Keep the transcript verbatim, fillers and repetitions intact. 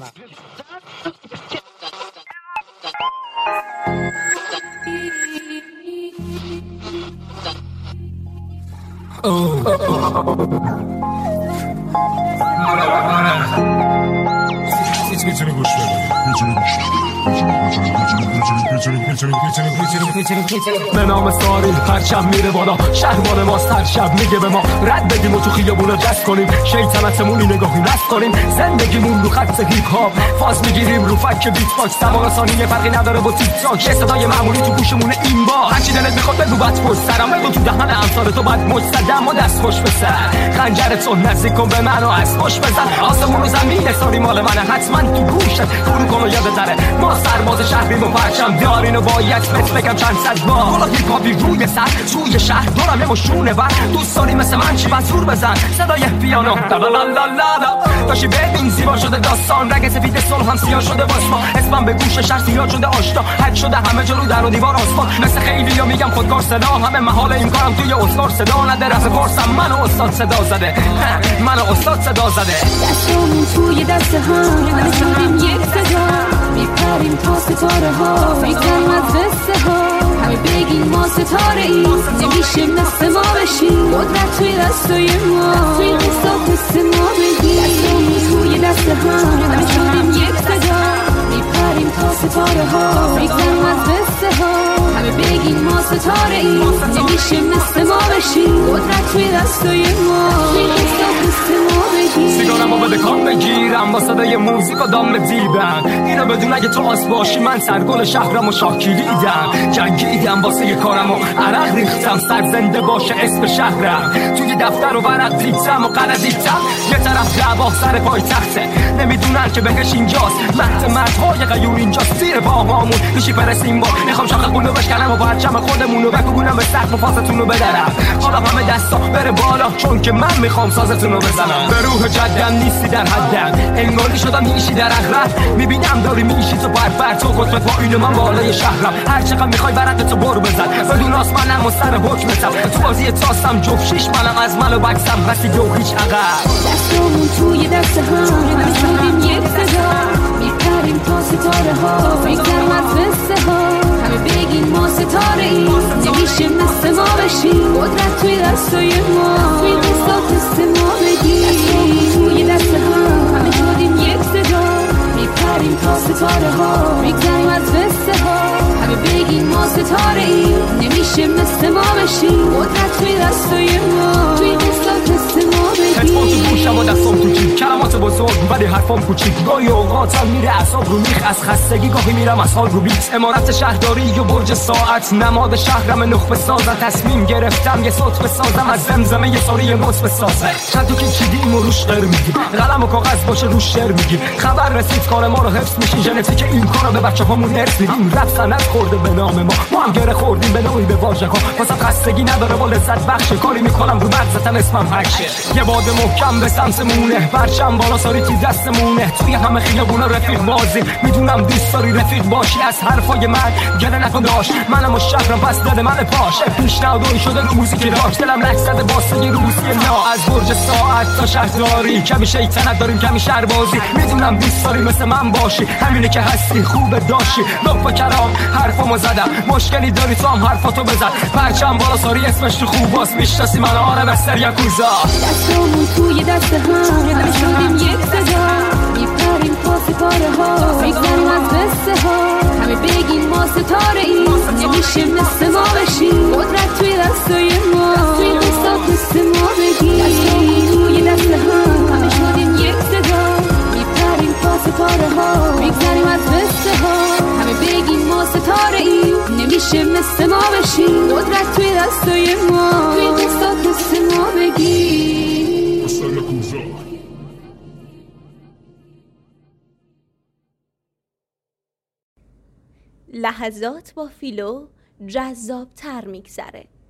میکنم. میتونی گوش بدی به نام ساری پرچم میره بالا، شهرمان ماست هر شب میگه به ما رد بدیم و تو خیابونا جست کنیم، شیطنتمونی نگاهی رست کنیم، زندگیمون رو خط هیپ هاپ فاز میگیریم رو فک بیت باکس، زمان ثانیه فرقی نداره با تیک تاک، یه صدای معمولی تو گوشمونه این با هرچی دلت میخواد بگو بد پشت سرم بگو تو دهن امثال تو بعد مجتدم و دست خوش به سر خنجرتو نزدیک کن به من و از خوش بزن، آسمون و زمین ساری مال منه، حتما تو گوشت فرو کن و یاد داره ما سرباز شهریم و پرچم دارین و باید بهت بگم چند صد بار بالا هیپ هاپی روی سر توی شهر دارم یه مشونه بر دوست داری مثل من چی بس زور بزن صدای پیانو لا لا لا لا لا داشتی ببین زیبا شده داستان رگ سفید صلح هم سیاه شده واسه ما اسمم به گوش شهر سیاه شده آشنا حد شده همه جلو در و دیوار آسمان مثل خیلی یا میگم خودکار صدا همه محال این کارم توی اسکار صدا نده رفت فرسم منو استاد صدا زده منو استاد صدا زده دستمون توی دست هم همه شدیم یک صدا میپریم تا ستاره ها میگم از قصه ها همه بگین ما ستاره ای نمیشه مثل ما بشیم قدرت توی دستای ما توی قصه قصه ما بگیم دستمون توی دست هم همه شدیم یک صدا میپریم تا ستاره ها میگم از قصه ها همه بگین ما ستاره ای نمیشه مثل ما بشیم قدرت توی دستای ما توی قصه قصه ما بگیم سیگارم رو بده کام بگیرم با صدای موزیک و دام دیدم اینو بدون اگه تو آس باشی من سرگل شهرم و شاکیلیدم جنگیدم واسه یه کارم و عرق ریختم سر زنده باشه اسم شهرم توی دفتر و ورق ریختم و قلدیدم یه طرف دعوا سر پای تخته نمیدونن که بهش اینجاست مهد مردهای غیور اینجاست زیر باهامون میشی پرستیم با میخوام شاخه قولو بشکنم و پرچم خودمونو بکوبونم به سقف و فازتونو بدرم حالا همه دستا بره بالا چون که من میخوام سازتونو بزنم به روح جدم نیستی در حدم انگاری شدم میشی در اغرب میبینم داری میشی تو بربر تو قطبت با اینو من بالای شهرم هر چقدر میخوای برد تو برو بزن بدون آسمانم و سر حکمتم تو بازی تاستم جفت شیش منم از من و بکسم رسیدی و هیچ عقب دستمون توی دست هم همه شدیم یک صدا میپریم تا ستاره ها میگم از قصه ها همه بگین ما ستاره ای نمیشه مثل ما بشیم قدرت توی دستای ما توی قصه قصه ما بگیم دستمون توی دست هم همه شدیم یک صدا میپریم تا ستاره ها میگم از قصه ها همه بگین ما ستاره ای نمیشه مثل ما بشیم قدرت توی دستای ما توی قصه قصه ما هدفون تو گوشم و دستم تو جیب کلمات بزرگ ولی حرفام کوچیک گاهی اوقاتم میره اعصاب رو میخ از خستگی گاهی میرم از حال رو بیت امارت شهرداری و برج ساعت نماد شهرم نخبه سازن تصمیم گرفتم یه صوت بسازم از زمزمه یه ساری نوت بسازه چند تو که چیدیم و روش قر میگیم قلم و کاغذ باشه روش شعر میگیم خبر رسید کار ما رو حفظ میشین ژنتیک این کارو به بچه‌هامون ارث میدیم رپ سند خورده به نام ما ما هم گره خوردیم به نوعی به واژه‌ها واسه خستگی نداره و لذت بخش کاری میکنم رو مغزتم اسمم هکشه یه باد محکم به سمتمونه پرچم بالا ساری تو دستمونه توی همه خیابونا رفیق بازی میدونم دوست داری رفیق باشی از حرفای من گله نکن داشت منم و شهرم پس دل من پاشه پیشنهادی شده رو موزیک راک دلم لک زده واسه یه روسی نا از برج ساعت تا شهرداری کمی شیطنت داریم کمی شهربازی میدونم دوست داری مثل من باشی همینه که هستی خوبه داشی لطف و کرام حرفمو زدم مشکلی داری تو هم حرفاتو بزن پرچم بالا ساری اسمش تو خوباست میشناسی من آره مستر یاکوزا دستمون توی دست هم همه شدیم یک صدا میپریم تا ستاره ها میگم از قصه ها همه بگین ما ستاره ای نمیشه مثل ما بشیم قدرت توی دستای ما توی قصه قصه ما بگیم دستمون توی دست هم همه شدیم یک صدا میپریم تا ستاره ها میگذاریم از قصه ها همه بگین ما ستاره ای نمیشه مثل ما بشیم قدرت توی دستای ما توی قصه قصه ما بگیم لحظات با فیلو جذاب تر میگذره.